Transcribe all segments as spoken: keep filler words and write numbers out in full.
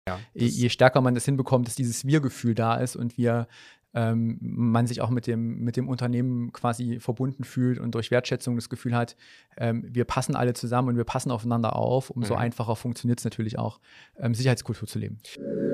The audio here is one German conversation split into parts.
Ja, je, je stärker man das hinbekommt, dass dieses Wir-Gefühl da ist und wir ähm, man sich auch mit dem, mit dem Unternehmen quasi verbunden fühlt und durch Wertschätzung das Gefühl hat, ähm, wir passen alle zusammen und wir passen aufeinander auf, umso Mhm. einfacher funktioniert es natürlich auch, ähm, Sicherheitskultur zu leben.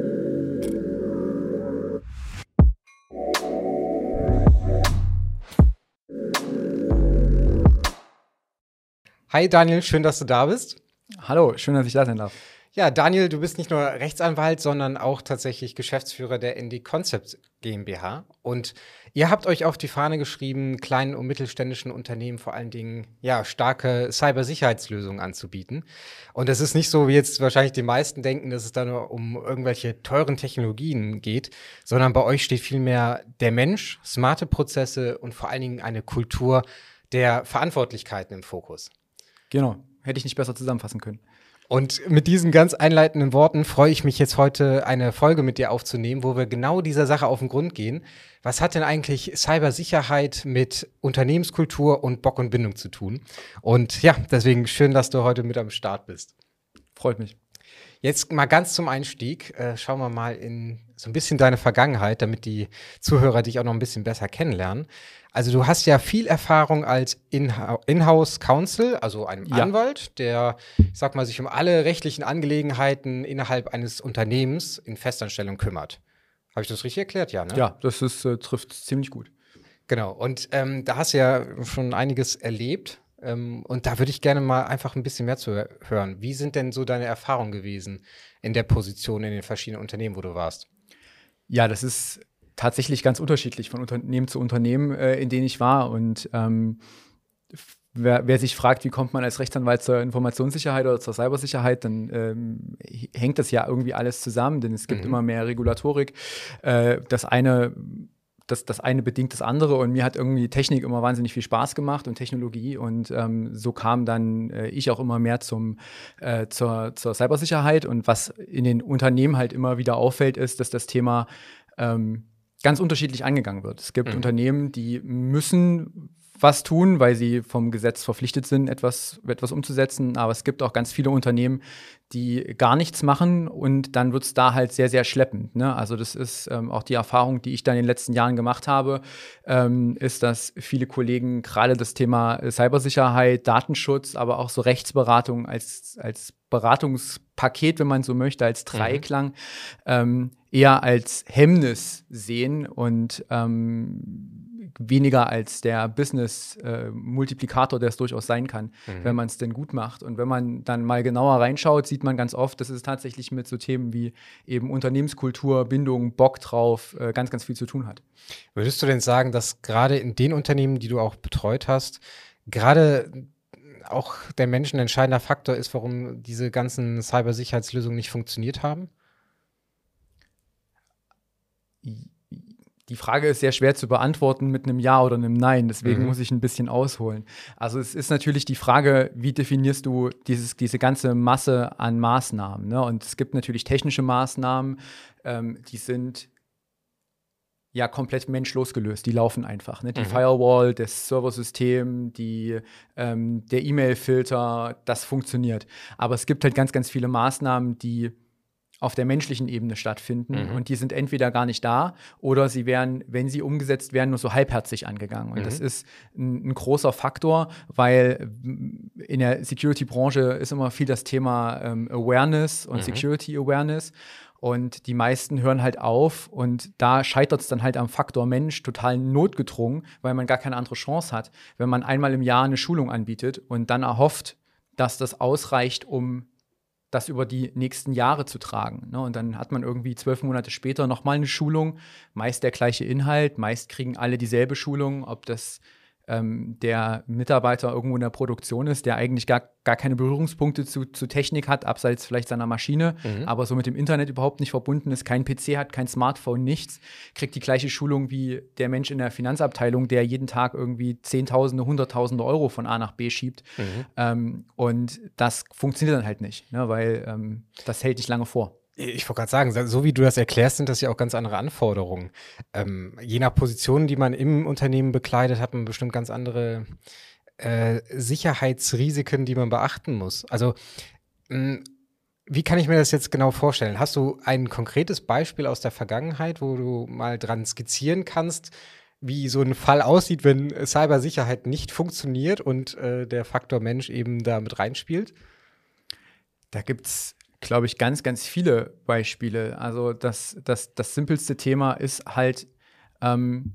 Hi Daniel, schön, dass du da bist. Hallo, schön, dass ich da sein darf. Ja, Daniel, du bist nicht nur Rechtsanwalt, sondern auch tatsächlich Geschäftsführer der Indie Concept GmbH. Und ihr habt euch auf die Fahne geschrieben, kleinen und mittelständischen Unternehmen vor allen Dingen ja, starke Cybersicherheitslösungen anzubieten. Und es ist nicht so, wie jetzt wahrscheinlich die meisten denken, dass es da nur um irgendwelche teuren Technologien geht, sondern bei euch steht vielmehr der Mensch, smarte Prozesse und vor allen Dingen eine Kultur der Verantwortlichkeiten im Fokus. Genau, hätte ich nicht besser zusammenfassen können. Und mit diesen ganz einleitenden Worten freue ich mich jetzt heute, eine Folge mit dir aufzunehmen, wo wir genau dieser Sache auf den Grund gehen. Was hat denn eigentlich Cybersicherheit mit Unternehmenskultur und Bock und Bindung zu tun? Und ja, deswegen schön, dass du heute mit am Start bist. Freut mich. Jetzt mal ganz zum Einstieg, äh, schauen wir mal in so ein bisschen deine Vergangenheit, damit die Zuhörer dich auch noch ein bisschen besser kennenlernen. Also du hast ja viel Erfahrung als Inha- Inhouse Counsel, also einem Ja. Anwalt, der, ich sag mal, sich um alle rechtlichen Angelegenheiten innerhalb eines Unternehmens in Festanstellung kümmert. Habe ich das richtig erklärt? Ja, ne? Ja, das ist, äh, trifft ziemlich gut. Genau, und ähm, da hast du ja schon einiges erlebt. Ähm, und da würde ich gerne mal einfach ein bisschen mehr zu hören. Wie sind denn so deine Erfahrungen gewesen in der Position in den verschiedenen Unternehmen, wo du warst? Ja, das ist tatsächlich ganz unterschiedlich von Unternehmen zu Unternehmen, äh, in denen ich war. Und ähm, wer, wer sich fragt, wie kommt man als Rechtsanwalt zur Informationssicherheit oder zur Cybersicherheit, dann ähm, hängt das ja irgendwie alles zusammen, denn es gibt Mhm. immer mehr Regulatorik. Äh, das eine Das, das eine bedingt das andere und mir hat irgendwie Technik immer wahnsinnig viel Spaß gemacht und Technologie und ähm, so kam dann äh, ich auch immer mehr zum, äh, zur, zur Cybersicherheit und was in den Unternehmen halt immer wieder auffällt, ist, dass das Thema ähm, ganz unterschiedlich angegangen wird. Es gibt Mhm. Unternehmen, die müssen was tun, weil sie vom Gesetz verpflichtet sind, etwas, etwas umzusetzen. Aber es gibt auch ganz viele Unternehmen, die gar nichts machen und dann wird es da halt sehr, sehr schleppend. Ne? Also das ist ähm, auch die Erfahrung, die ich da in den letzten Jahren gemacht habe, ähm, ist, dass viele Kollegen gerade das Thema Cybersicherheit, Datenschutz, aber auch so Rechtsberatung als, als Beratungspaket, wenn man so möchte, als Dreiklang, mhm. ähm, eher als Hemmnis sehen und ähm, weniger als der Business-Multiplikator, äh, der es durchaus sein kann, mhm. wenn man es denn gut macht. Und wenn man dann mal genauer reinschaut, sieht man ganz oft, dass es tatsächlich mit so Themen wie eben Unternehmenskultur, Bindung, Bock drauf äh, ganz, ganz viel zu tun hat. Würdest du denn sagen, dass gerade in den Unternehmen, die du auch betreut hast, gerade auch der Mensch ein entscheidender Faktor ist, warum diese ganzen Cybersicherheitslösungen nicht funktioniert haben? Die Frage ist sehr schwer zu beantworten mit einem Ja oder einem Nein, deswegen mhm. muss ich ein bisschen ausholen. Also es ist natürlich die Frage, wie definierst du dieses, diese ganze Masse an Maßnahmen, ne? Und es gibt natürlich technische Maßnahmen, ähm, die sind ja komplett menschlos gelöst, die laufen einfach. Ne? Die mhm. Firewall, das Serversystem, die, ähm, der E-Mail-Filter, das funktioniert. Aber es gibt halt ganz, ganz viele Maßnahmen, die auf der menschlichen Ebene stattfinden mhm. und die sind entweder gar nicht da oder sie werden, wenn sie umgesetzt werden, nur so halbherzig angegangen. Und mhm. das ist ein, ein großer Faktor, weil in der Security-Branche ist immer viel das Thema ähm, Awareness und mhm. Security-Awareness. Und die meisten hören halt auf und da scheitert es dann halt am Faktor Mensch total notgedrungen, weil man gar keine andere Chance hat, wenn man einmal im Jahr eine Schulung anbietet und dann erhofft, dass das ausreicht, um das über die nächsten Jahre zu tragen. Ne? Und dann hat man irgendwie zwölf Monate später nochmal eine Schulung, meist der gleiche Inhalt, meist kriegen alle dieselbe Schulung, ob das ähm, der Mitarbeiter irgendwo in der Produktion ist, der eigentlich gar, gar keine Berührungspunkte zu, zu Technik hat, abseits vielleicht seiner Maschine, mhm. aber so mit dem Internet überhaupt nicht verbunden ist, kein P C hat, kein Smartphone, nichts, kriegt die gleiche Schulung wie der Mensch in der Finanzabteilung, der jeden Tag irgendwie Zehntausende, Hunderttausende Euro von A nach B schiebt. Mhm. Ähm, und das funktioniert dann halt nicht, ne, weil ähm, das hält nicht lange vor. Ich wollte gerade sagen, so wie du das erklärst, sind das ja auch ganz andere Anforderungen. Ähm, je nach Position, die man im Unternehmen bekleidet, hat man bestimmt ganz andere äh, Sicherheitsrisiken, die man beachten muss. Also mh, Wie kann ich mir das jetzt genau vorstellen? Hast du ein konkretes Beispiel aus der Vergangenheit, wo du mal dran skizzieren kannst, wie so ein Fall aussieht, wenn Cybersicherheit nicht funktioniert und äh, der Faktor Mensch eben da mit reinspielt? Da gibt es, glaube ich, ganz, ganz viele Beispiele. Also das, das, das simpelste Thema ist halt, ähm,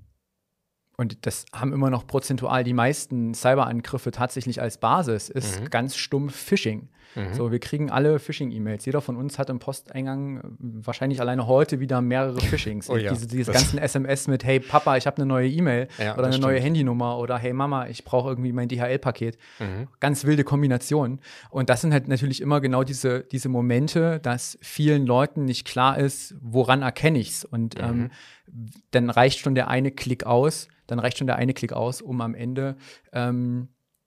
und das haben immer noch prozentual die meisten Cyberangriffe tatsächlich als Basis, ist mhm. ganz stumpf Phishing. Mhm. So, wir kriegen alle Phishing-E-Mails. Jeder von uns hat im Posteingang wahrscheinlich alleine heute wieder mehrere Phishings. Oh ja. Diese, diese ganzen S M S mit, hey Papa, ich habe eine neue E-Mail ja, oder eine stimmt. neue Handynummer oder hey Mama, ich brauche irgendwie mein D H L-Paket. Mhm. Ganz wilde Kombinationen. Und das sind halt natürlich immer genau diese, diese Momente, dass vielen Leuten nicht klar ist, woran erkenne ich es. Und mhm. ähm, dann reicht schon der eine Klick aus, dann reicht schon der eine Klick aus, um am Ende ähm,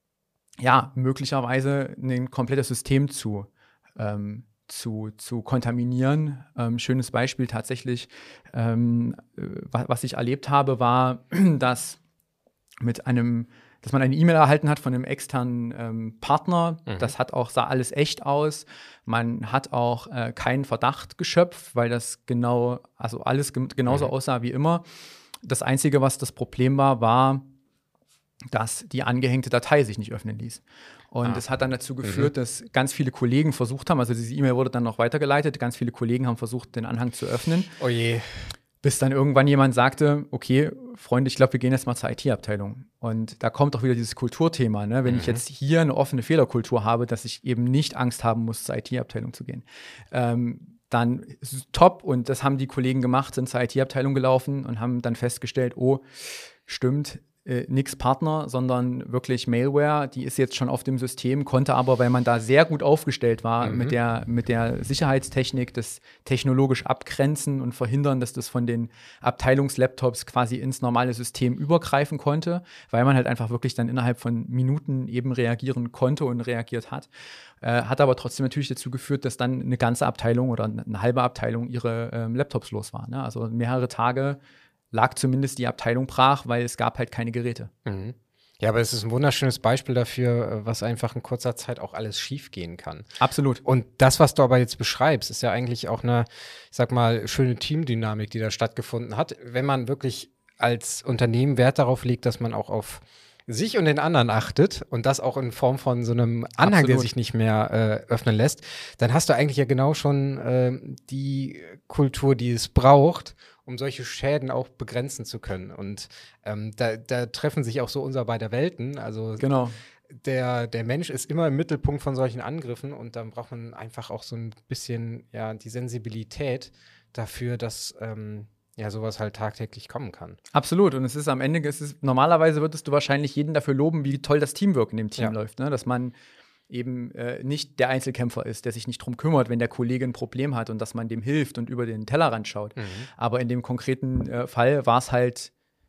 ja, möglicherweise ein komplettes System zu, ähm, zu, zu kontaminieren. Ähm, schönes Beispiel tatsächlich, ähm, was, was ich erlebt habe, war, dass mit einem, dass man eine E-Mail erhalten hat von einem externen ähm, Partner. Mhm. Das hat auch, sah alles echt aus. Man hat auch äh, keinen Verdacht geschöpft, weil das genau, also alles ge- genauso mhm. aussah wie immer. Das Einzige, was das Problem war, war, dass die angehängte Datei sich nicht öffnen ließ. Und ah. das hat dann dazu geführt, mhm. dass ganz viele Kollegen versucht haben, also diese E-Mail wurde dann noch weitergeleitet, ganz viele Kollegen haben versucht, den Anhang zu öffnen. Oh je. Bis dann irgendwann jemand sagte, okay, Freunde, ich glaube, wir gehen jetzt mal zur I T-Abteilung. Und da kommt auch wieder dieses Kulturthema, ne? Wenn mhm. ich jetzt hier eine offene Fehlerkultur habe, dass ich eben nicht Angst haben muss, zur I T-Abteilung zu gehen. Ähm, dann ist es top, und das haben die Kollegen gemacht, sind zur I T-Abteilung gelaufen und haben dann festgestellt, oh, stimmt, Äh, nix Partner, sondern wirklich Malware, die ist jetzt schon auf dem System, konnte aber, weil man da sehr gut aufgestellt war, mhm. mit der, mit der Sicherheitstechnik, das technologisch abgrenzen und verhindern, dass das von den Abteilungslaptops quasi ins normale System übergreifen konnte, weil man halt einfach wirklich dann innerhalb von Minuten eben reagieren konnte und reagiert hat. Äh, hat aber trotzdem natürlich dazu geführt, dass dann eine ganze Abteilung oder eine halbe Abteilung ihre ähm, Laptops los war. Ne? Also mehrere Tage lag zumindest die Abteilung brach, weil es gab halt keine Geräte. Mhm. Ja, aber es ist ein wunderschönes Beispiel dafür, was einfach in kurzer Zeit auch alles schiefgehen kann. Absolut. Und das, was du aber jetzt beschreibst, ist ja eigentlich auch eine, ich sag mal, schöne Teamdynamik, die da stattgefunden hat. Wenn man wirklich als Unternehmen Wert darauf legt, dass man auch auf sich und den anderen achtet und das auch in Form von so einem Anhang, Absolut. Der sich nicht mehr äh, öffnen lässt, dann hast du eigentlich ja genau schon äh, die Kultur, die es braucht, um solche Schäden auch begrenzen zu können. Und ähm, da, da treffen sich auch so unser beider Welten. Also genau. der, der Mensch ist immer im Mittelpunkt von solchen Angriffen, und dann braucht man einfach auch so ein bisschen ja die Sensibilität dafür, dass ähm, ja sowas halt tagtäglich kommen kann. Absolut. Und es ist am Ende, es ist, normalerweise würdest du wahrscheinlich jeden dafür loben, wie toll das Teamwork in dem Team ja. läuft, ne? Dass man eben äh, nicht der Einzelkämpfer ist, der sich nicht drum kümmert, wenn der Kollege ein Problem hat, und dass man dem hilft und über den Tellerrand schaut. Mhm. Aber in dem konkreten äh, Fall war es halt,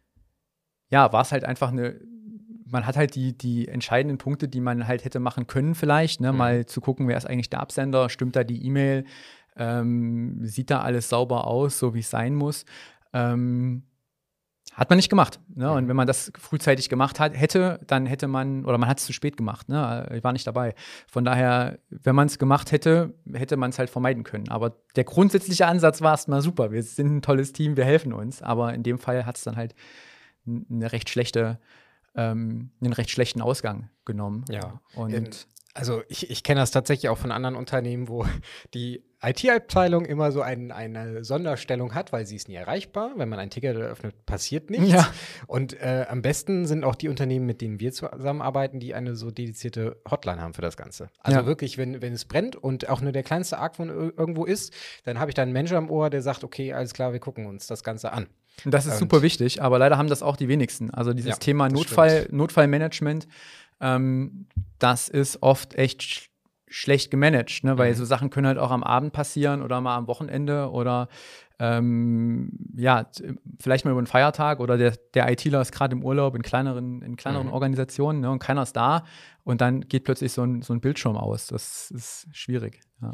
ja, war es halt einfach eine, man hat halt die, die entscheidenden Punkte, die man halt hätte machen können vielleicht, ne? Mhm. Mal zu gucken, wer ist eigentlich der Absender, stimmt da die E-Mail, ähm, sieht da alles sauber aus, so wie es sein muss. Ähm, Hat man nicht gemacht. Ne? Und wenn man das frühzeitig gemacht hat, hätte, dann hätte man, oder man hat es zu spät gemacht. Ne? Ich war nicht dabei. Von daher, wenn man es gemacht hätte, hätte man es halt vermeiden können. Aber der grundsätzliche Ansatz war erstmal super. Wir sind ein tolles Team, wir helfen uns. Aber in dem Fall hat es dann halt eine recht schlechte, ähm, einen recht schlechten Ausgang genommen. Ja. Und in, also ich, ich kenne das tatsächlich auch von anderen Unternehmen, wo die I T-Abteilung immer so ein, eine Sonderstellung hat, weil sie ist nie erreichbar. Wenn man ein Ticket eröffnet, passiert nichts. Ja. Und äh, am besten sind auch die Unternehmen, mit denen wir zusammenarbeiten, die eine so dedizierte Hotline haben für das Ganze. Also ja. wirklich, wenn, wenn es brennt und auch nur der kleinste Argwohn irgendwo ist, dann habe ich da einen Menschen am Ohr, der sagt, okay, alles klar, wir gucken uns das Ganze an. Und das ist und super wichtig, aber leider haben das auch die wenigsten. Also dieses ja, Thema Notfall, Notfallmanagement, ähm, das ist oft echt sch- schlecht gemanagt, ne? Weil mhm. so Sachen können halt auch am Abend passieren oder mal am Wochenende oder ähm, ja, t- vielleicht mal über einen Feiertag, oder der, der ITler ist gerade im Urlaub in kleineren, in kleineren Mhm. Organisationen, ne? Und keiner ist da, und dann geht plötzlich so ein, so ein Bildschirm aus. Das ist schwierig. Ja.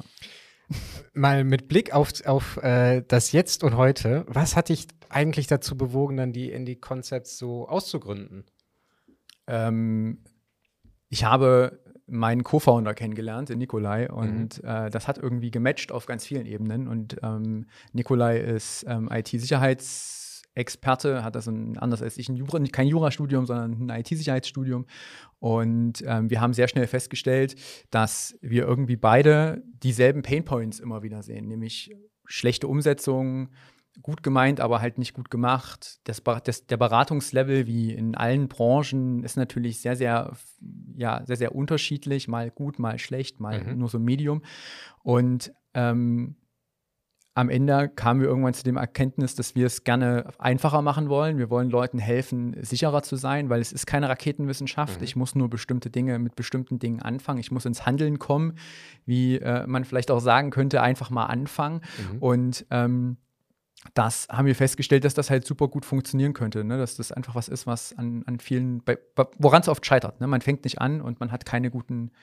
Mal mit Blick auf, auf äh, das Jetzt und Heute, was hat dich eigentlich dazu bewogen, dann die Indie Concepts so auszugründen? Ähm, ich habe meinen Co-Founder kennengelernt, den Nikolai, und mhm. äh, das hat irgendwie gematcht auf ganz vielen Ebenen. Und ähm, Nikolai ist ähm, I T-Sicherheitsexperte, hat das ein, anders als ich, ein Jura, kein Jurastudium, sondern ein I T-Sicherheitsstudium. Und ähm, wir haben sehr schnell festgestellt, dass wir irgendwie beide dieselben Painpoints immer wieder sehen, nämlich schlechte Umsetzung, gut gemeint, aber halt nicht gut gemacht. Das, das, der Beratungslevel, wie in allen Branchen, ist natürlich sehr, sehr, ja, sehr, sehr unterschiedlich. Mal gut, mal schlecht, mal mhm. nur so Medium. Und ähm, am Ende kamen wir irgendwann zu dem Erkenntnis, dass wir es gerne einfacher machen wollen. Wir wollen Leuten helfen, sicherer zu sein, weil es ist keine Raketenwissenschaft. Mhm. Ich muss nur bestimmte Dinge mit bestimmten Dingen anfangen. Ich muss ins Handeln kommen, wie äh, man vielleicht auch sagen könnte, einfach mal anfangen. Mhm. Und ähm, das haben wir festgestellt, dass das halt super gut funktionieren könnte, ne? Dass das einfach was ist, was an, an vielen, woran es oft scheitert. Ne? Man fängt nicht an und man hat keine guten,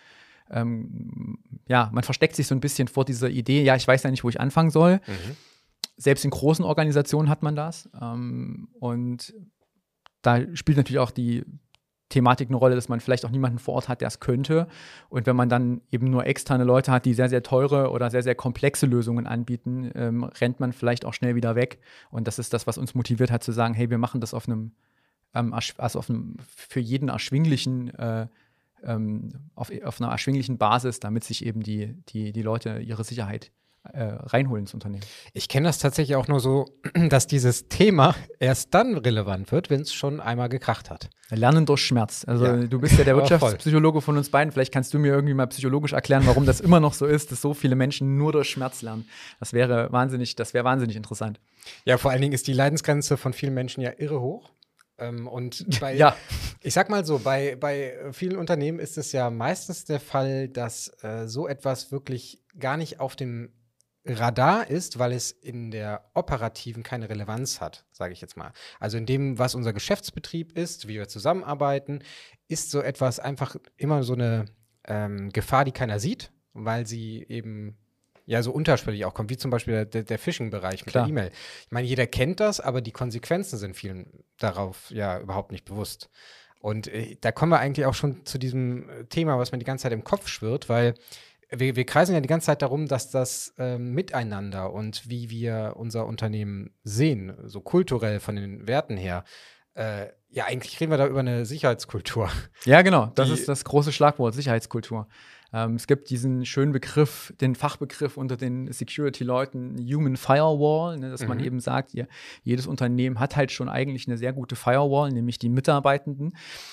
ähm, ja, man versteckt sich so ein bisschen vor dieser Idee, ja, ich weiß ja nicht, wo ich anfangen soll. Mhm. Selbst in großen Organisationen hat man das. Ähm, und da spielt natürlich auch die Thematik eine Rolle, dass man vielleicht auch niemanden vor Ort hat, der es könnte. Und wenn man dann eben nur externe Leute hat, die sehr, sehr teure oder sehr, sehr komplexe Lösungen anbieten, ähm, rennt man vielleicht auch schnell wieder weg. Und das ist das, was uns motiviert hat, zu sagen, hey, wir machen das auf einem, ähm, also auf einem für jeden erschwinglichen, äh, ähm, auf, auf einer erschwinglichen Basis, damit sich eben die, die, die Leute ihre Sicherheit Äh, reinholen ins Unternehmen. Ich kenne das tatsächlich auch nur so, dass dieses Thema erst dann relevant wird, wenn es schon einmal gekracht hat. Lernen durch Schmerz. Also ja. Du bist ja der Wirtschaftspsychologe von uns beiden. Vielleicht kannst du mir irgendwie mal psychologisch erklären, warum das immer noch so ist, dass so viele Menschen nur durch Schmerz lernen. Das wäre wahnsinnig, das wäre wahnsinnig interessant. Ja, vor allen Dingen ist die Leidensgrenze von vielen Menschen ja irre hoch. Ähm, und bei, ja. ich sag mal so, bei, bei vielen Unternehmen ist es ja meistens der Fall, dass äh, so etwas wirklich gar nicht auf dem Radar ist, weil es in der operativen keine Relevanz hat, sage ich jetzt mal. Also in dem, was unser Geschäftsbetrieb ist, wie wir zusammenarbeiten, ist so etwas einfach immer so eine ähm, Gefahr, die keiner sieht, weil sie eben ja so unterschwellig auch kommt, wie zum Beispiel der, der Phishing-Bereich mit Klar. der E-Mail. Ich meine, jeder kennt das, aber die Konsequenzen sind vielen darauf ja überhaupt nicht bewusst. Und äh, da kommen wir eigentlich auch schon zu diesem Thema, was mir die ganze Zeit im Kopf schwirrt, weil Wir, wir kreisen ja die ganze Zeit darum, dass das äh, Miteinander und wie wir unser Unternehmen sehen, so kulturell von den Werten her, äh, ja, eigentlich reden wir da über eine Sicherheitskultur. Ja, genau, das ist das große Schlagwort, Sicherheitskultur. Ähm, es gibt diesen schönen Begriff, den Fachbegriff unter den Security-Leuten, Human Firewall, ne, dass mhm. man eben sagt, ja, jedes Unternehmen hat halt schon eigentlich eine sehr gute Firewall, nämlich die Mitarbeitenden.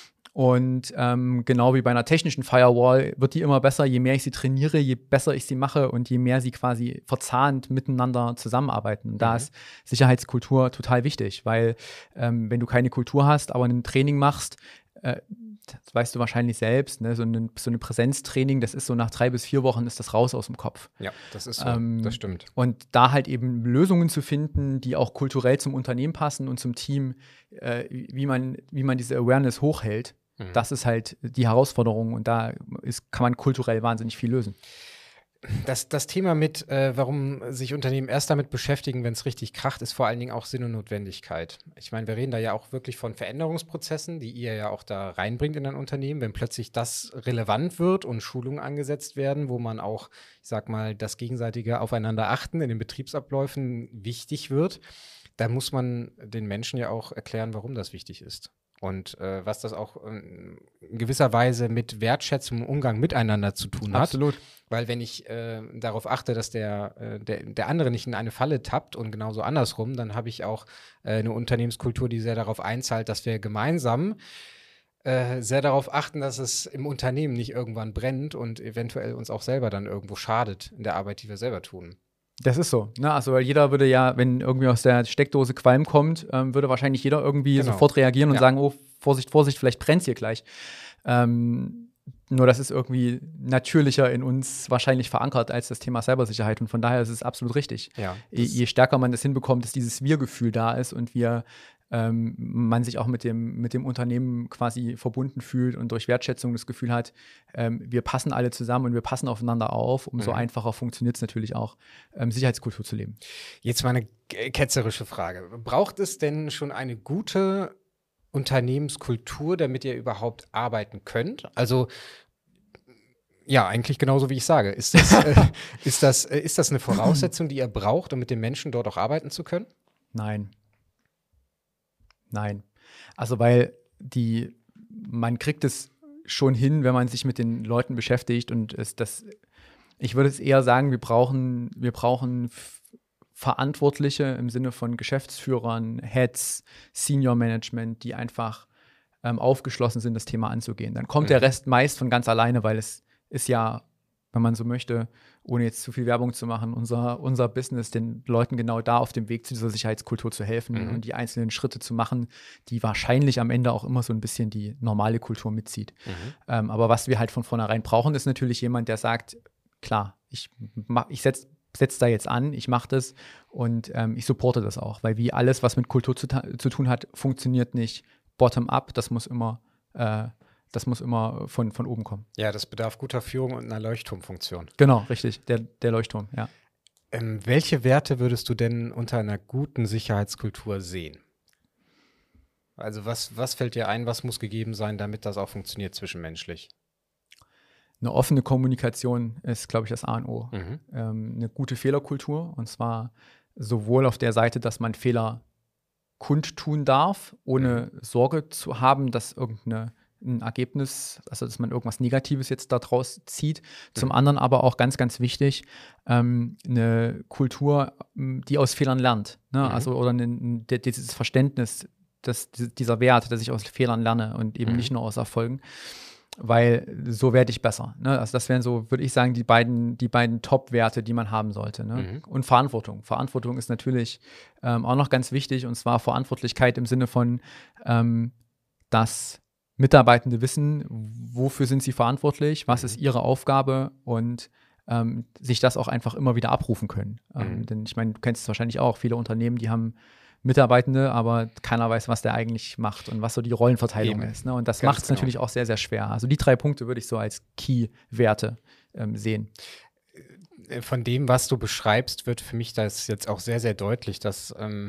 Und ähm, genau wie bei einer technischen Firewall wird die immer besser, je mehr ich sie trainiere, je besser ich sie mache und je mehr sie quasi verzahnt miteinander zusammenarbeiten. Und da mhm. ist Sicherheitskultur total wichtig, weil ähm, wenn du keine Kultur hast, aber ein Training machst, äh, das weißt du wahrscheinlich selbst, ne? so, ein, so eine Präsenztraining, das ist so nach drei bis vier Wochen ist das raus aus dem Kopf. Ja, das ist so, ähm, das stimmt. Und da halt eben Lösungen zu finden, die auch kulturell zum Unternehmen passen und zum Team, äh, wie man, wie man diese Awareness hochhält, mhm. das ist halt die Herausforderung und da ist, kann man kulturell wahnsinnig viel lösen. Das, das Thema mit, äh, warum sich Unternehmen erst damit beschäftigen, wenn es richtig kracht, ist vor allen Dingen auch Sinn und Notwendigkeit. Ich meine, wir reden da ja auch wirklich von Veränderungsprozessen, die ihr ja auch da reinbringt in ein Unternehmen. Wenn plötzlich das relevant wird und Schulungen angesetzt werden, wo man auch, ich sag mal, das gegenseitige Aufeinander achten in den Betriebsabläufen wichtig wird, dann muss man den Menschen ja auch erklären, warum das wichtig ist. Und äh, was das auch äh, in gewisser Weise mit Wertschätzung im Umgang miteinander zu tun hat. Absolut. Weil wenn ich äh, darauf achte, dass der, äh, der, der andere nicht in eine Falle tappt und genauso andersrum, dann habe ich auch äh, eine Unternehmenskultur, die sehr darauf einzahlt, dass wir gemeinsam äh, sehr darauf achten, dass es im Unternehmen nicht irgendwann brennt und eventuell uns auch selber dann irgendwo schadet in der Arbeit, die wir selber tun. Das ist so, ne? Also weil jeder würde ja, wenn irgendwie aus der Steckdose Qualm kommt, ähm, würde wahrscheinlich jeder irgendwie genau. sofort reagieren und ja. sagen, oh, Vorsicht, Vorsicht, vielleicht brennt hier gleich. Ähm, nur das ist irgendwie natürlicher in uns wahrscheinlich verankert als das Thema Cybersicherheit und von daher ist es absolut richtig. Ja, je, je stärker man das hinbekommt, dass dieses Wir-Gefühl da ist und wir ähm, man sich auch mit dem, mit dem Unternehmen quasi verbunden fühlt und durch Wertschätzung das Gefühl hat, ähm, wir passen alle zusammen und wir passen aufeinander auf, umso mhm. einfacher funktioniert es natürlich auch, ähm, Sicherheitskultur zu leben. Jetzt mal eine ketzerische Frage. Braucht es denn schon eine gute Unternehmenskultur, damit ihr überhaupt arbeiten könnt? Also Ja, eigentlich genauso, wie ich sage. Ist das, äh, ist das, äh, ist das eine Voraussetzung, die ihr braucht, um mit den Menschen dort auch arbeiten zu können? Nein. Nein. Also weil die, man kriegt es schon hin, wenn man sich mit den Leuten beschäftigt und es das, ich würde es eher sagen, wir brauchen, wir brauchen Verantwortliche im Sinne von Geschäftsführern, Heads, Senior Management, die einfach ähm, aufgeschlossen sind, das Thema anzugehen. Dann kommt mhm. der Rest meist von ganz alleine, weil es ist ja, wenn man so möchte, ohne jetzt zu viel Werbung zu machen, unser, unser Business, den Leuten genau da auf dem Weg zu dieser Sicherheitskultur zu helfen mhm. und die einzelnen Schritte zu machen, die wahrscheinlich am Ende auch immer so ein bisschen die normale Kultur mitzieht. Mhm. Ähm, aber was wir halt von vornherein brauchen, ist natürlich jemand, der sagt, klar, ich, ich setze setz da jetzt an, ich mache das und ähm, ich supporte das auch, weil wie alles, was mit Kultur zu, zu tun hat, funktioniert nicht bottom-up, das muss immer äh, Das muss immer von, von oben kommen. Ja, das bedarf guter Führung und einer Leuchtturmfunktion. Genau, richtig, der, der Leuchtturm, ja. Ähm, welche Werte würdest du denn unter einer guten Sicherheitskultur sehen? Also was, was fällt dir ein, was muss gegeben sein, damit das auch funktioniert zwischenmenschlich? Eine offene Kommunikation ist, glaube ich, das A und O. Mhm. Ähm, eine gute Fehlerkultur, und zwar sowohl auf der Seite, dass man Fehler kundtun darf, ohne mhm. Sorge zu haben, dass irgendeine ein Ergebnis, also dass man irgendwas Negatives jetzt daraus zieht. Zum mhm. anderen aber auch ganz, ganz wichtig, ähm, eine Kultur, die aus Fehlern lernt. Ne? Mhm. Also oder ein, dieses Verständnis, dass dieser Wert, dass ich aus Fehlern lerne und eben mhm. nicht nur aus Erfolgen, weil so werde ich besser. Ne? Also das wären so, würde ich sagen, die beiden, die beiden Top-Werte, die man haben sollte. Ne? Mhm. Und Verantwortung. Verantwortung ist natürlich ähm, auch noch ganz wichtig, und zwar Verantwortlichkeit im Sinne von, ähm, dass Mitarbeitende wissen, wofür sind sie verantwortlich, was mhm. ist ihre Aufgabe und ähm, sich das auch einfach immer wieder abrufen können. Mhm. Ähm, denn ich meine, du kennst es wahrscheinlich auch, viele Unternehmen, die haben Mitarbeitende, aber keiner weiß, was der eigentlich macht und was so die Rollenverteilung Eben. ist. Ne? Und das macht es genau. natürlich auch sehr, sehr schwer. Also die drei Punkte würde ich so als Key-Werte ähm, sehen. Von dem, was du beschreibst, wird für mich das jetzt auch sehr, sehr deutlich, dass ähm,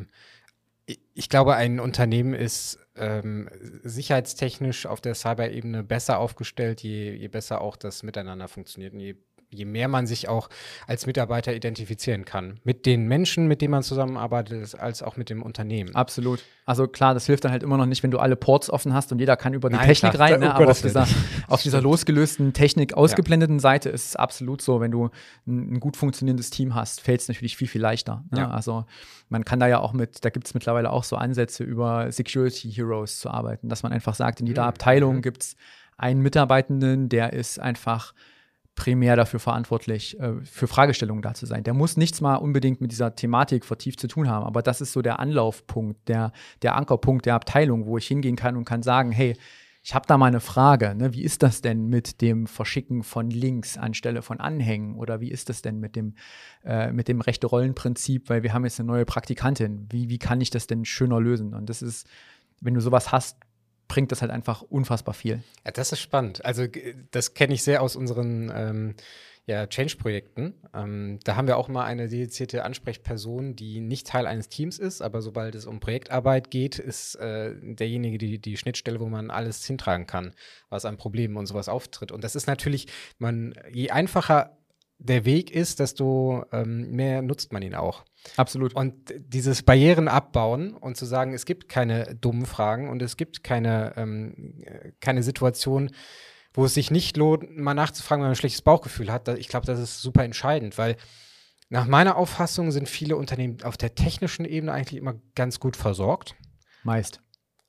ich glaube, ein Unternehmen ist ähm, sicherheitstechnisch auf der Cyber-Ebene besser aufgestellt, je, je besser auch das Miteinander funktioniert und je, je mehr man sich auch als Mitarbeiter identifizieren kann. Mit den Menschen, mit denen man zusammenarbeitet, als auch mit dem Unternehmen. Absolut. Also klar, das hilft dann halt immer noch nicht, wenn du alle Ports offen hast und jeder kann über die Nein, Technik klar, rein. Ne? oh Aber Gott, auf dieser, auf dieser losgelösten Technik ausgeblendeten ja. Seite ist es absolut so, wenn du ein, ein gut funktionierendes Team hast, fällt es natürlich viel, viel leichter. Ne? Ja. Also man kann da ja auch mit, da gibt es mittlerweile auch so Ansätze, über Security Heroes zu arbeiten, dass man einfach sagt, in jeder mhm. Abteilung gibt es einen Mitarbeitenden, der ist einfach primär dafür verantwortlich, äh, für Fragestellungen da zu sein. Der muss nichts mal unbedingt mit dieser Thematik vertieft zu tun haben, aber das ist so der Anlaufpunkt, der, der Ankerpunkt der Abteilung, wo ich hingehen kann und kann sagen, hey, ich habe da mal eine Frage, ne? Wie ist das denn mit dem Verschicken von Links anstelle von Anhängen oder wie ist das denn mit dem, äh, mit dem Rechte-Rollen-Prinzip, weil wir haben jetzt eine neue Praktikantin, wie, wie kann ich das denn schöner lösen? Und das ist, wenn du sowas hast, bringt das halt einfach unfassbar viel. Ja, das ist spannend. Also das kenne ich sehr aus unseren ähm, ja, Change-Projekten. Ähm, da haben wir auch mal eine dedizierte Ansprechperson, die nicht Teil eines Teams ist, aber sobald es um Projektarbeit geht, ist äh, derjenige die, die Schnittstelle, wo man alles hintragen kann, was an Problemen und sowas auftritt. Und das ist natürlich, man, je einfacher der Weg ist, desto ähm, mehr nutzt man ihn auch. Absolut. Und dieses Barrieren abbauen und zu sagen, es gibt keine dummen Fragen und es gibt keine, ähm, keine Situation, wo es sich nicht lohnt, mal nachzufragen, wenn man ein schlechtes Bauchgefühl hat. Ich glaube, das ist super entscheidend, weil nach meiner Auffassung sind viele Unternehmen auf der technischen Ebene eigentlich immer ganz gut versorgt. Meist.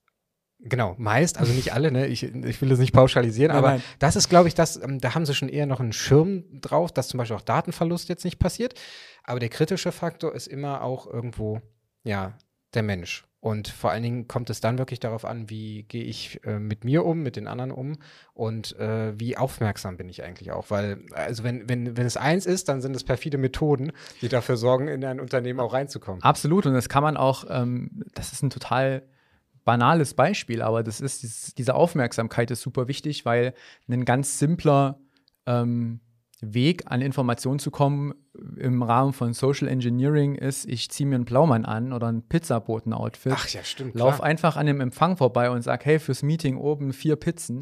Genau, meist, also nicht alle, ne? ich, ich will das nicht pauschalisieren, nein, aber nein. das ist, glaube ich, das, ähm, da haben sie schon eher noch einen Schirm drauf, dass zum Beispiel auch Datenverlust jetzt nicht passiert, aber der kritische Faktor ist immer auch irgendwo, ja, der Mensch und vor allen Dingen kommt es dann wirklich darauf an, wie gehe ich äh, mit mir um, mit den anderen um und äh, wie aufmerksam bin ich eigentlich auch, weil, also wenn, wenn, wenn es eins ist, dann sind es perfide Methoden, die dafür sorgen, in ein Unternehmen auch reinzukommen. Absolut und das kann man auch, ähm, das ist ein total banales Beispiel, aber das ist, dieses, diese Aufmerksamkeit ist super wichtig, weil ein ganz simpler ähm, Weg, an Informationen zu kommen im Rahmen von Social Engineering ist, ich ziehe mir einen Blaumann an oder ein Pizzaboten-Outfit. Ach ja, stimmt. Lauf klar. einfach an dem Empfang vorbei und sag, hey, fürs Meeting oben vier Pizzen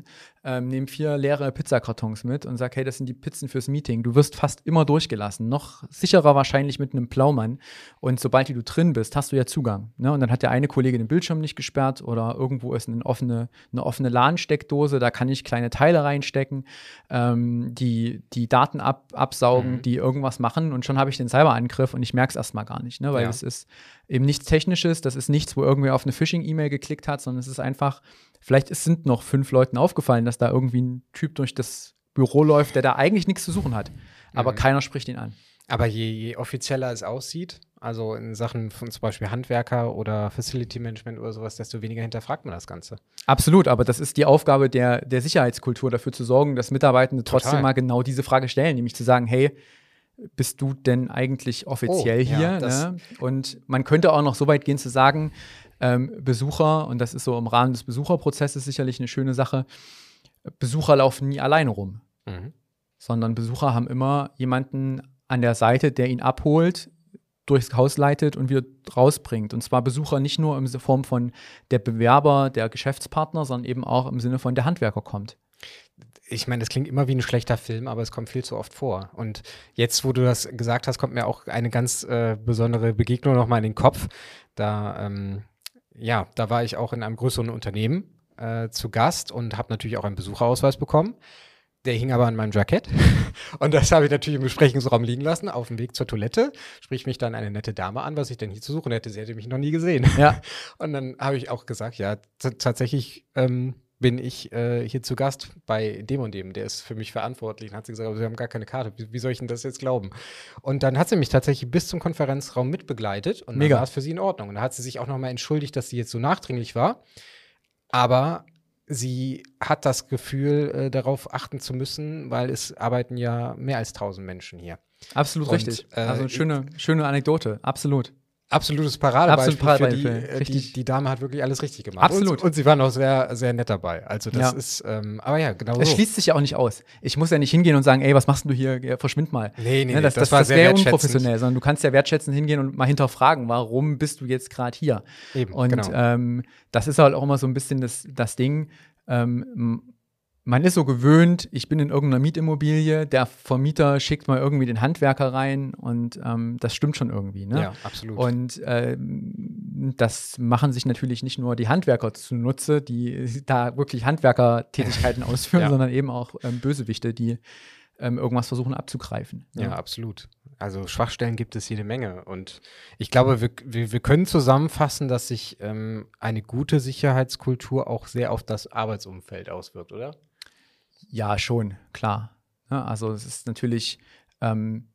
ähm, nehme vier leere Pizzakartons mit und sage, hey, das sind die Pizzen fürs Meeting. Du wirst fast immer durchgelassen. Noch sicherer wahrscheinlich mit einem Blaumann. Und sobald du drin bist, hast du ja Zugang. Ne? Und dann hat der eine Kollege den Bildschirm nicht gesperrt oder irgendwo ist eine offene, eine offene LAN-Steckdose, da kann ich kleine Teile reinstecken, ähm, die die Daten ab, absaugen, mhm. die irgendwas machen und schon habe ich den Cyberangriff und ich merke es erstmal gar nicht, ne? Weil es ja. ist eben nichts Technisches, das ist nichts, wo irgendwer auf eine Phishing-E-Mail geklickt hat, sondern es ist einfach, vielleicht es sind noch fünf Leuten aufgefallen, dass da irgendwie ein Typ durch das Büro läuft, der da eigentlich nichts zu suchen hat, aber mhm. keiner spricht ihn an. Aber je, je offizieller es aussieht, also in Sachen von zum Beispiel Handwerker oder Facility Management oder sowas, desto weniger hinterfragt man das Ganze. Absolut, aber das ist die Aufgabe der, der Sicherheitskultur, dafür zu sorgen, dass Mitarbeitende Total. trotzdem mal genau diese Frage stellen, nämlich zu sagen, hey, bist du denn eigentlich offiziell oh, hier? Ja, ne? Und man könnte auch noch so weit gehen zu sagen, ähm, Besucher, und das ist so im Rahmen des Besucherprozesses sicherlich eine schöne Sache, Besucher laufen nie alleine rum, mhm. sondern Besucher haben immer jemanden an der Seite, der ihn abholt, durchs Haus leitet und wieder rausbringt. Und zwar Besucher nicht nur in Form von der Bewerber, der Geschäftspartner, sondern eben auch im Sinne von der Handwerker kommt. Ich meine, das klingt immer wie ein schlechter Film, aber es kommt viel zu oft vor. Und jetzt, wo du das gesagt hast, kommt mir auch eine ganz äh, besondere Begegnung nochmal in den Kopf. Da, ähm, ja, da war ich auch in einem größeren Unternehmen äh, zu Gast und habe natürlich auch einen Besucherausweis bekommen. Der hing aber an meinem Jackett und das habe ich natürlich im Besprechungsraum liegen lassen, auf dem Weg zur Toilette, spricht mich dann eine nette Dame an, was ich denn hier zu suchen hätte. Sie hätte mich noch nie gesehen. Ja. Und dann habe ich auch gesagt, ja, t- tatsächlich ähm, bin ich äh, hier zu Gast bei dem und dem, der ist für mich verantwortlich. Und dann hat sie gesagt, aber Sie haben gar keine Karte, wie, wie soll ich denn das jetzt glauben? Und dann hat sie mich tatsächlich bis zum Konferenzraum mitbegleitet und dann war es für sie in Ordnung. Und da hat sie sich auch nochmal entschuldigt, dass sie jetzt so nachdringlich war, aber sie hat das Gefühl, äh, darauf achten zu müssen, weil es arbeiten ja mehr als tausend Menschen hier. Absolut und, richtig. Äh, also eine schöne, schöne Anekdote, absolut. Absolutes Paradebeispiel. Absolut Paradebeispiel. Für die, äh, die, die Dame hat wirklich alles richtig gemacht. Absolut. Und, und sie war noch sehr, sehr nett dabei. Also das ja. ist, ähm, aber ja, genau Es so. schließt sich ja auch nicht aus. Ich muss ja nicht hingehen und sagen, ey, was machst denn du hier? Ja, verschwind mal. Nee, nee, ne, das, das, das das war das sehr wäre wertschätzend. unprofessionell, sondern du kannst ja wertschätzend hingehen und mal hinterfragen, warum bist du jetzt gerade hier? Eben, und genau. ähm, das ist halt auch immer so ein bisschen das, das Ding, ähm, man ist so gewöhnt, ich bin in irgendeiner Mietimmobilie, der Vermieter schickt mal irgendwie den Handwerker rein und ähm, das stimmt schon irgendwie. Ne? Ja, absolut. Und ähm, das machen sich natürlich nicht nur die Handwerker zunutze, die da wirklich Handwerkertätigkeiten ausführen, ja. sondern eben auch ähm, Bösewichte, die ähm, irgendwas versuchen abzugreifen. Ja, ja, absolut. Also Schwachstellen gibt es jede Menge. Und ich glaube, wir, wir, wir können zusammenfassen, dass sich ähm, eine gute Sicherheitskultur auch sehr auf das Arbeitsumfeld auswirkt, oder? Ja, schon, klar. Ja, also es ist natürlich, ähm,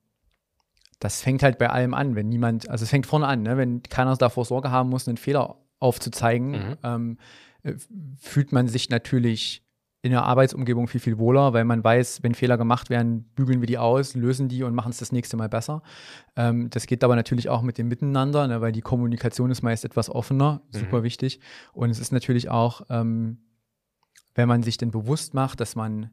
das fängt halt bei allem an, wenn niemand, also es fängt vorne an, ne? Wenn keiner davor Sorge haben muss, einen Fehler aufzuzeigen, mhm. ähm, äh, fühlt man sich natürlich in der Arbeitsumgebung viel, viel wohler, weil man weiß, wenn Fehler gemacht werden, bügeln wir die aus, lösen die und machen es das nächste Mal besser. Ähm, das geht aber natürlich auch mit dem Miteinander, ne? Weil die Kommunikation ist meist etwas offener, super mhm. wichtig. Und es ist natürlich auch, ähm, wenn man sich denn bewusst macht, dass man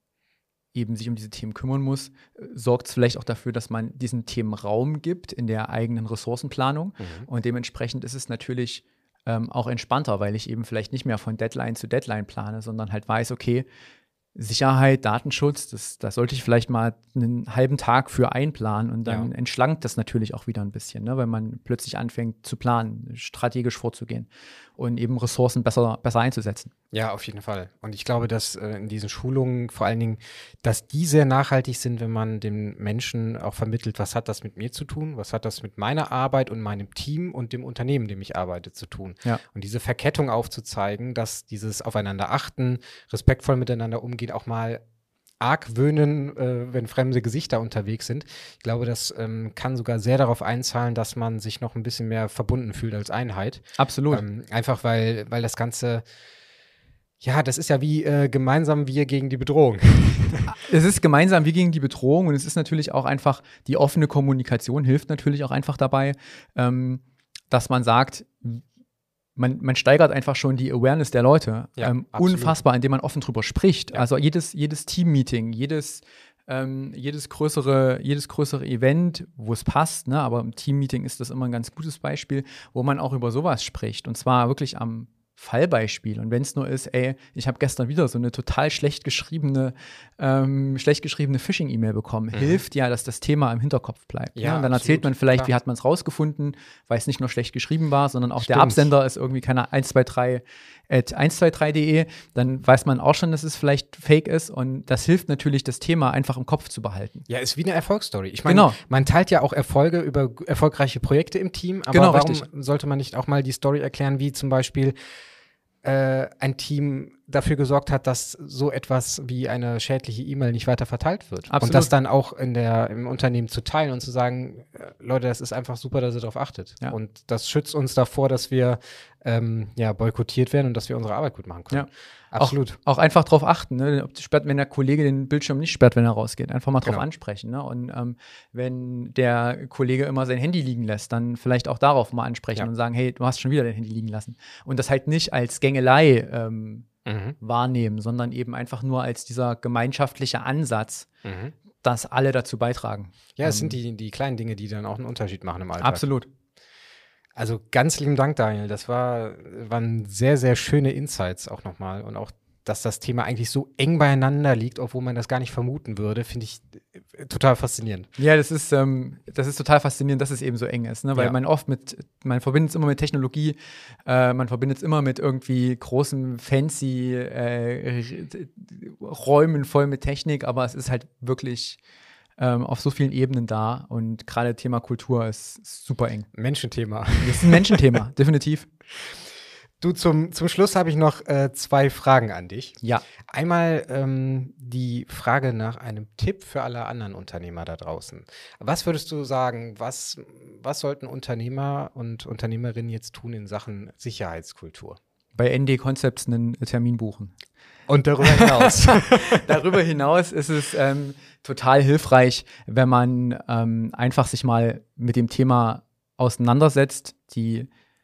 eben sich um diese Themen kümmern muss, sorgt es vielleicht auch dafür, dass man diesen Themen Raum gibt in der eigenen Ressourcenplanung. Mhm. Und dementsprechend ist es natürlich ähm, auch entspannter, weil ich eben vielleicht nicht mehr von Deadline zu Deadline plane, sondern halt weiß, okay, Sicherheit, Datenschutz, das, das sollte ich vielleicht mal einen halben Tag für einplanen und dann ja. entschlankt das natürlich auch wieder ein bisschen, ne, weil man plötzlich anfängt zu planen, strategisch vorzugehen und eben Ressourcen besser, besser einzusetzen. Ja, auf jeden Fall. Und ich glaube, dass äh, in diesen Schulungen vor allen Dingen, dass die sehr nachhaltig sind, wenn man den Menschen auch vermittelt, was hat das mit mir zu tun, was hat das mit meiner Arbeit und meinem Team und dem Unternehmen, in dem ich arbeite, zu tun. Ja. Und diese Verkettung aufzuzeigen, dass dieses Aufeinander achten, respektvoll miteinander umgehen, auch mal argwöhnen, äh, wenn fremde Gesichter unterwegs sind. Ich glaube, das ähm, kann sogar sehr darauf einzahlen, dass man sich noch ein bisschen mehr verbunden fühlt als Einheit. Absolut. Ähm, einfach weil, weil das Ganze, ja, das ist ja wie äh, gemeinsam wir gegen die Bedrohung. Es ist gemeinsam wie gegen die Bedrohung und es ist natürlich auch einfach, die offene Kommunikation hilft natürlich auch einfach dabei, ähm, dass man sagt, Man, man steigert einfach schon die Awareness der Leute ja, ähm, unfassbar, indem man offen drüber spricht. Ja. Also jedes, jedes Team-Meeting, jedes, ähm, jedes, größere, jedes größere Event, wo es passt, ne? Aber im Team-Meeting ist das immer ein ganz gutes Beispiel, wo man auch über sowas spricht. Und zwar wirklich am Fallbeispiel. Und wenn es nur ist, ey, ich habe gestern wieder so eine total schlecht geschriebene, ähm, schlecht geschriebene Phishing-E-Mail bekommen, mhm. hilft ja, dass das Thema im Hinterkopf bleibt. Ja, ne? Und dann absolut, erzählt man vielleicht, klar. wie hat man es rausgefunden, weil es nicht nur schlecht geschrieben war, sondern auch Stimmt. der Absender ist irgendwie keine eins zwei drei at eins zwei drei punkt de. Dann weiß man auch schon, dass es vielleicht fake ist. Und das hilft natürlich, das Thema einfach im Kopf zu behalten. Ja, ist wie eine Erfolgsstory. Ich meine, genau. man teilt ja auch Erfolge über erfolgreiche Projekte im Team, aber genau, warum richtig. sollte man nicht auch mal die Story erklären, wie zum Beispiel äh, ein Team dafür gesorgt hat, dass so etwas wie eine schädliche E-Mail nicht weiter verteilt wird. Absolut. Und das dann auch in der, im Unternehmen zu teilen und zu sagen, äh, Leute, das ist einfach super, dass ihr darauf achtet. Ja. Und das schützt uns davor, dass wir ähm, ja, boykottiert werden und dass wir unsere Arbeit gut machen können. Ja. Absolut. Auch, auch einfach drauf achten, ne? Ob sperrt, wenn der Kollege den Bildschirm nicht sperrt, wenn er rausgeht. Einfach mal drauf Genau. ansprechen. Ne? Und ähm, wenn der Kollege immer sein Handy liegen lässt, dann vielleicht auch darauf mal ansprechen Ja. und sagen, hey, du hast schon wieder dein Handy liegen lassen. Und das halt nicht als Gängelei ähm, mhm. wahrnehmen, sondern eben einfach nur als dieser gemeinschaftliche Ansatz, mhm. dass alle dazu beitragen. Ja, es ähm, sind die, die kleinen Dinge, die dann auch einen Unterschied machen im Alltag. Absolut. Also ganz lieben Dank, Daniel. Das war, waren sehr, sehr schöne Insights auch nochmal. Und auch, dass das Thema eigentlich so eng beieinander liegt, obwohl man das gar nicht vermuten würde, finde ich total faszinierend. Ja, das ist, ähm, das ist total faszinierend, dass es eben so eng ist, ne? Weil ja. man oft mit, man verbindet es immer mit Technologie, äh, man verbindet es immer mit irgendwie großen, fancy äh, Räumen voll mit Technik, aber es ist halt wirklich ähm, auf so vielen Ebenen da und gerade Thema Kultur ist super eng. Menschenthema. Das ist ein Menschenthema, definitiv. Du, zum, zum Schluss habe ich noch äh, zwei Fragen an dich. Ja. Einmal ähm, die Frage nach einem Tipp für alle anderen Unternehmer da draußen. Was würdest du sagen, was, was sollten Unternehmer und Unternehmerinnen jetzt tun in Sachen Sicherheitskultur? Bei N D Concepts einen Termin buchen. Und darüber hinaus? Darüber hinaus ist es ähm, total hilfreich, wenn man ähm, einfach sich mal mit dem Thema auseinandersetzt, die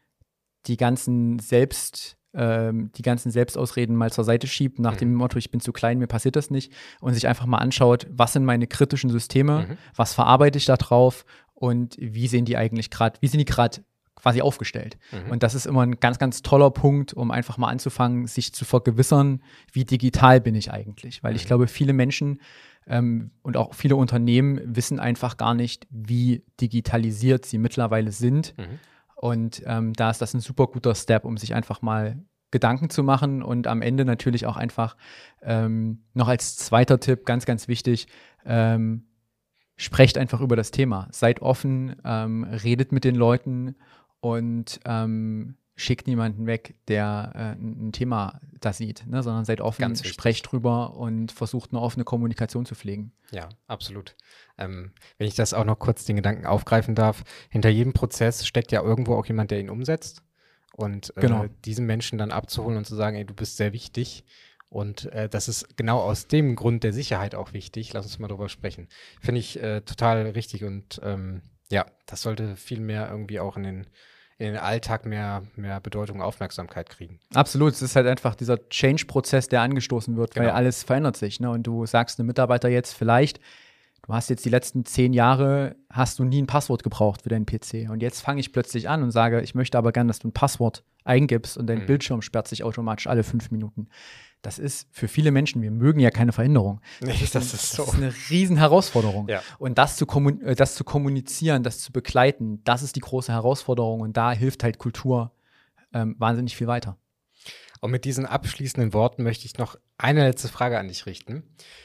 die ganzen Selbst, ähm, die ganzen Selbstausreden mal zur Seite schiebt, nach mhm. dem Motto, ich bin zu klein, mir passiert das nicht, und sich einfach mal anschaut, was sind meine kritischen Systeme, mhm. was verarbeite ich da drauf und wie sehen die eigentlich gerade, wie sind die gerade quasi aufgestellt. Mhm. Und das ist immer ein ganz, ganz toller Punkt, um einfach mal anzufangen, sich zu vergewissern, wie digital bin ich eigentlich. Weil mhm. ich glaube, viele Menschen ähm, und auch viele Unternehmen wissen einfach gar nicht, wie digitalisiert sie mittlerweile sind. Mhm. Und ähm, da ist das ein super guter Step, um sich einfach mal Gedanken zu machen und am Ende natürlich auch einfach ähm, noch als zweiter Tipp, ganz, ganz wichtig, ähm, sprecht einfach über das Thema. Seid offen, ähm, redet mit den Leuten und ähm, schickt niemanden weg, der äh, ein Thema da sieht, ne? Sondern seid offen, sprecht drüber und versucht eine offene Kommunikation zu pflegen. Ja, absolut. Ähm, wenn ich das auch noch kurz den Gedanken aufgreifen darf, hinter jedem Prozess steckt ja irgendwo auch jemand, der ihn umsetzt. Und äh, genau. diesen Menschen dann abzuholen und zu sagen, ey, du bist sehr wichtig. Und äh, das ist genau aus dem Grund der Sicherheit auch wichtig. Lass uns mal drüber sprechen. Finde ich äh, total richtig und ähm, ja, das sollte viel mehr irgendwie auch in den in den Alltag mehr, mehr Bedeutung und Aufmerksamkeit kriegen. Absolut, es ist halt einfach dieser Change-Prozess, der angestoßen wird, genau. weil alles verändert sich. Ne? Und du sagst einem Mitarbeiter jetzt vielleicht, du hast jetzt die letzten zehn Jahre, hast du nie ein Passwort gebraucht für deinen P C. Und jetzt fange ich plötzlich an und sage, ich möchte aber gerne, dass du ein Passwort eingibst und dein mhm. Bildschirm sperrt sich automatisch alle fünf Minuten. Das ist für viele Menschen, wir mögen ja keine Veränderung. Nee, das ist, das ist so. Das ist eine riesen Herausforderung. Ja. Und das zu, kommun- äh, das zu kommunizieren, das zu begleiten, das ist die große Herausforderung. Und da hilft halt Kultur ähm, wahnsinnig viel weiter. Und mit diesen abschließenden Worten möchte ich noch eine letzte Frage an dich richten.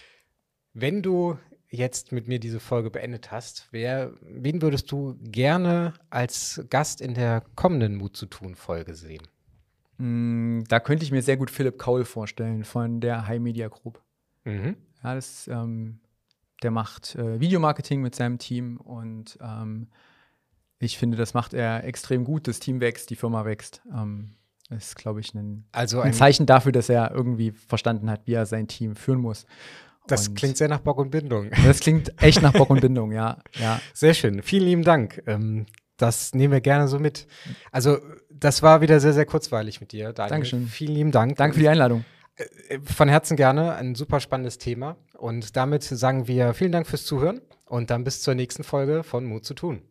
Wenn du jetzt mit mir diese Folge beendet hast, wer, wen würdest du gerne als Gast in der kommenden Mut zu tun Folge sehen? Da könnte ich mir sehr gut Philipp Kaul vorstellen von der High Media Group. Mhm. Ja, das, ähm, der macht äh, Videomarketing mit seinem Team und ähm, ich finde, das macht er extrem gut. Das Team wächst, die Firma wächst. Ähm, das ist, glaube ich, ein, also ein, ein Zeichen dafür, dass er irgendwie verstanden hat, wie er sein Team führen muss. Das und klingt sehr nach Bock und Bindung. Das klingt echt nach Bock und Bindung, ja. ja. Sehr schön. Vielen lieben Dank. Ähm, das nehmen wir gerne so mit. Also, das war wieder sehr, sehr kurzweilig mit dir, Daniel. Dankeschön. Vielen lieben Dank. Danke für die Einladung. Von Herzen gerne. Ein super spannendes Thema. Und damit sagen wir vielen Dank fürs Zuhören und dann bis zur nächsten Folge von Mut zu tun.